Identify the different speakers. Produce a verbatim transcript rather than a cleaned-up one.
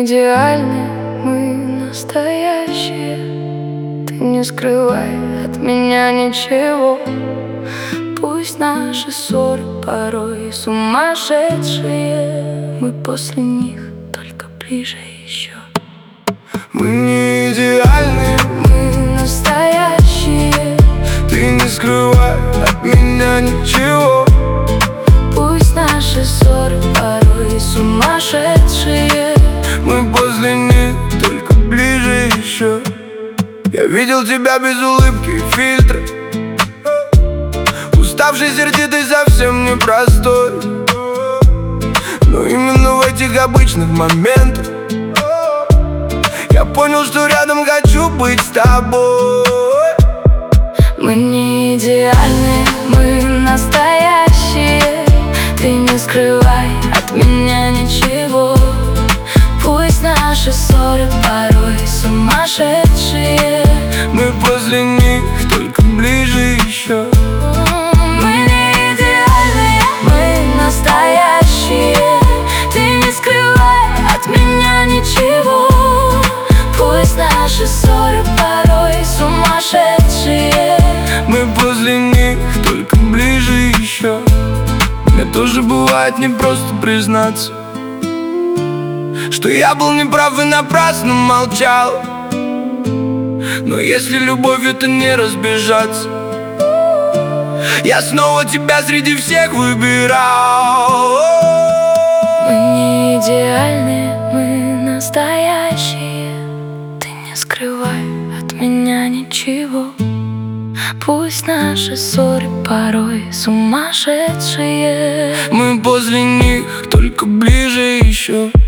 Speaker 1: идеальны, мы настоящие. Ты не скрывай от меня ничего. Пусть наши ссоры порой сумасшедшие, мы после них только ближе еще.
Speaker 2: Мы не идеальны,
Speaker 1: мы настоящие.
Speaker 2: Ты не скрывай от меня ничего.
Speaker 1: Пусть наши ссоры порой сумасшедшие,
Speaker 2: мы после них только ближе еще. Я видел тебя без улыбки и фильтра, уставший, сердитый, совсем непростой. Но именно в этих обычных моментах я понял, что рядом хочу быть с тобой.
Speaker 1: Мы не идеальны, мы настоящие. Ты не скрывай от меня ничего. Пусть наши ссоры порой сумасшедшие,
Speaker 2: мы после них только ближе еще.
Speaker 1: Мы не идеальные, мы настоящие. Ты не скрывай от меня ничего. Пусть наши ссоры порой сумасшедшие,
Speaker 2: мы после них только ближе еще. Мне тоже бывает непросто признаться, что я был неправ и напрасно молчал. Но если любовью то не разбежаться, я снова тебя среди всех выбирал.
Speaker 1: Мы не идеальны, мы настоящие. Ты не скрывай от меня ничего. Пусть наши ссоры порой сумасшедшие,
Speaker 2: мы после них только ближе еще.